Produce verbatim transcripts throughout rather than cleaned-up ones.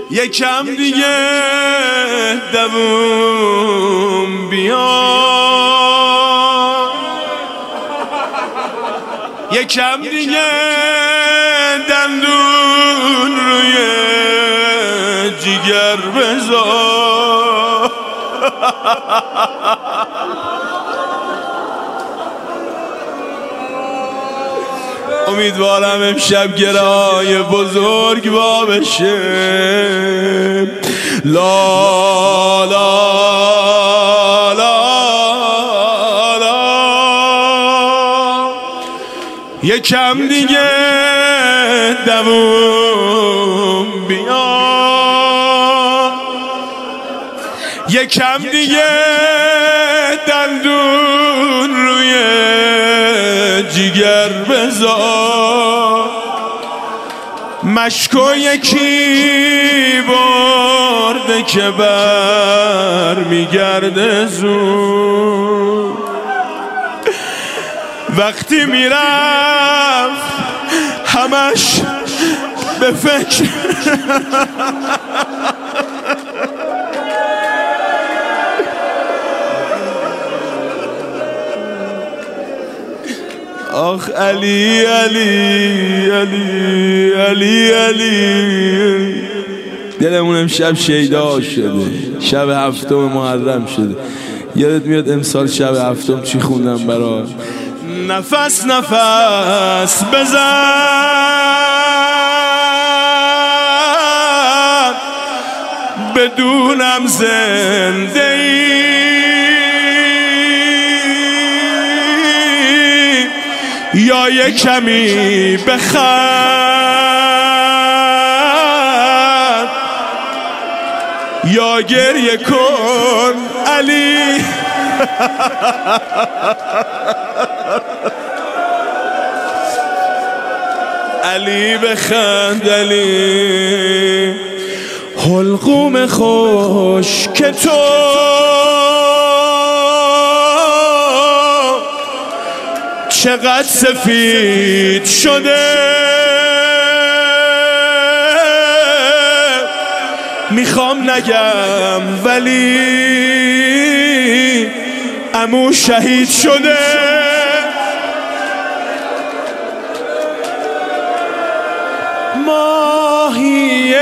یکم دیگه دووم بیا، یکم دیگه دندون روی جیگر بذار. امیدوارم امشب گرای بزرگ با بشه. لا لا لا لا. یکم دیگه دووم بیا، یکم دیگه دندون روی جیگر بذار. مشکو یکی برده که بر میگرده زود. وقتی میرفت همش به فکر آخ علی علی علی علی علی. دلمون امشب شیدا شده، شب هفتم محرم شده. یادت میاد امسال شب هفتم چی خوندم برات؟ نفس نفس بزن بدونم زنده ای، یا یه کمی بخند یا گریه کن علی. علی بخند علی. حلقوم خوش که تو چقدر سفید شده، میخوام نگم ولی عمو شهید شده. ماهی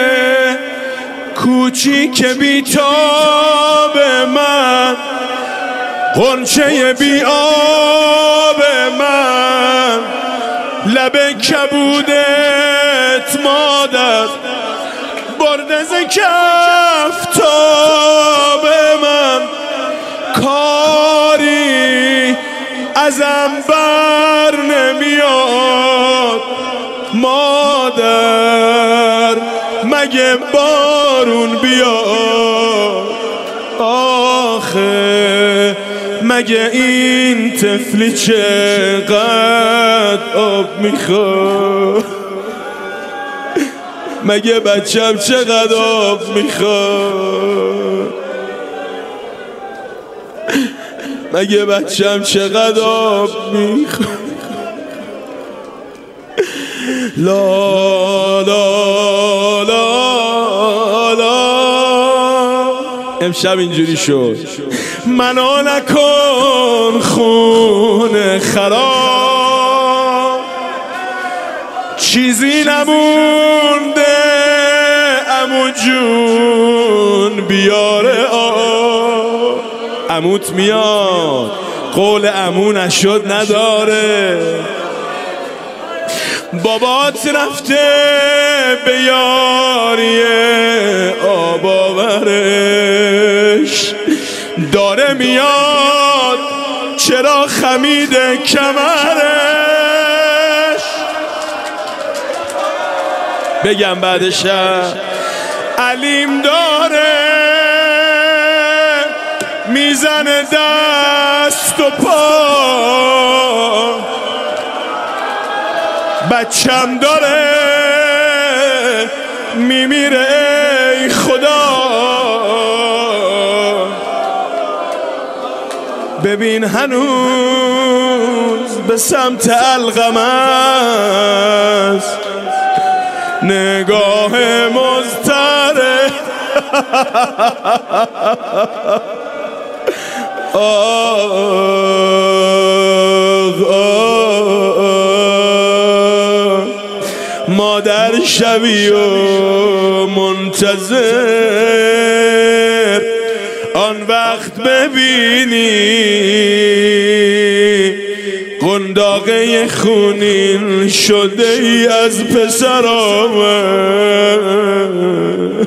کوچیک بیتاب من، غنچه بی آب من، لب کبودت مادر برده ز کفتاب من. کاری ازم بر نمیاد مادر، مگه بارون بیاد آخه، مگه این طفلی چقدر آب میخواد، مگه بچم چقدر آب میخواد، مگه بچم چقدر آب میخواد. لا لا لا لا. امشب اینجوری شد. منو نکن خون خراب، چیزی نمونده عمو جون بیاره آب. عموت میاد، قول عمو نشد نداره. بابات رفته به یاری آب آورش، داره میاد چرا خمیده کمرش. بگم بعدش علیم داره میزنه دست و پا، بچم داره میمیره ای خدا. ببین هنوز به سمت القم است نگاه مضطرب. آه آه مادر شبی و منتظر آن وقت ببینی قنداقه خونین شده ای از پسرام.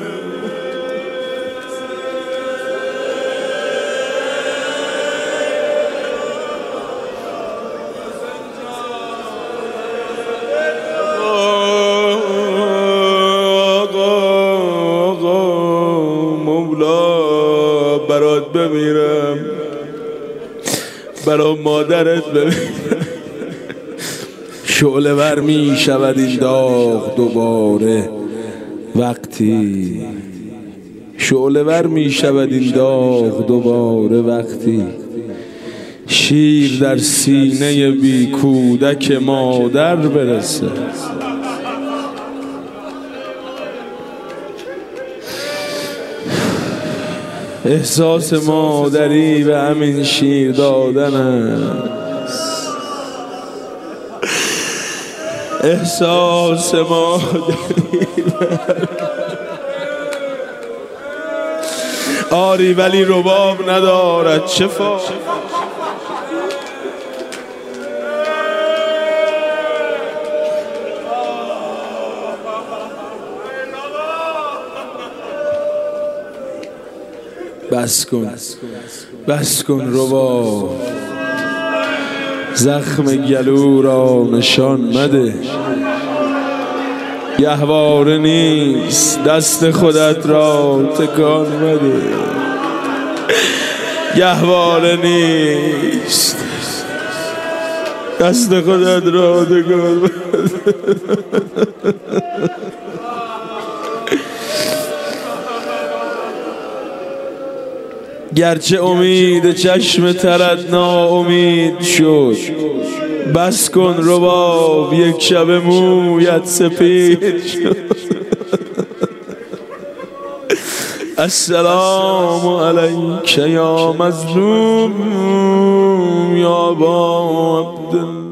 مولا برات بمیرم، برا مادرت بمیرم. شعله ور می شود این داغ دوباره وقتی، شعله ور می شود این داغ دوباره وقتی شیر در سینه بی کودک مادر برسه. احساس مادری به همین شیر دادن است، احساس مادری آری ولی رباب ندارد چه فایده. بس کن بس کن رباب، زخم گلو را نشان مده. گهواره نیست دست خودت را تکان مده، گهواره نیست دست خودت را تکان مده. گرچه امید چشم ترت ناامید شد، بس کن رباب یک شب مویت سپید شد. السلام علیک یا مظلوم یا ابا عبدالله.